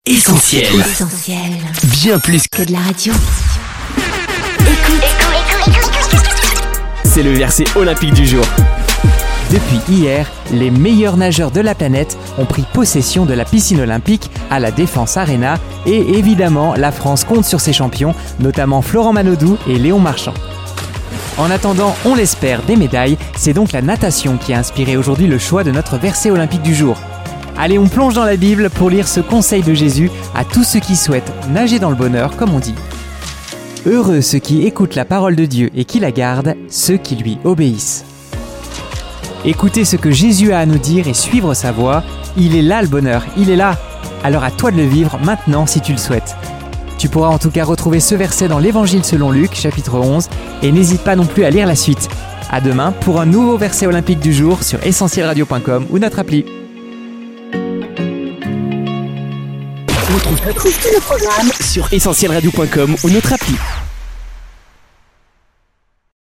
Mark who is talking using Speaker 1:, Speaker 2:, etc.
Speaker 1: Essentiel. Bien plus
Speaker 2: que de la radio.
Speaker 1: C'est le verset olympique du jour.
Speaker 3: Depuis hier, les meilleurs nageurs de la planète ont pris possession de la piscine olympique à la Défense Arena et évidemment, la France compte sur ses champions, notamment Florent Manodou et Léon Marchand. En attendant, on l'espère, des médailles, c'est donc la natation qui a inspiré aujourd'hui le choix de notre verset olympique du jour. Allez, on plonge dans la Bible pour lire ce conseil de Jésus à tous ceux qui souhaitent nager dans le bonheur, comme on dit. Heureux ceux qui écoutent la parole de Dieu et qui la gardent, ceux qui lui obéissent. Écoutez ce que Jésus a à nous dire et suivre sa voie. Il est là le bonheur, il est là. Alors à toi de le vivre maintenant si tu le souhaites. Tu pourras en tout cas retrouver ce verset dans l'Évangile selon Luc, chapitre 11, et n'hésite pas non plus à lire la suite. À demain pour un nouveau verset olympique du jour sur essentielradio.com ou notre appli.
Speaker 1: Retrouve tous nos programmes sur essentielradio.com ou notre appli.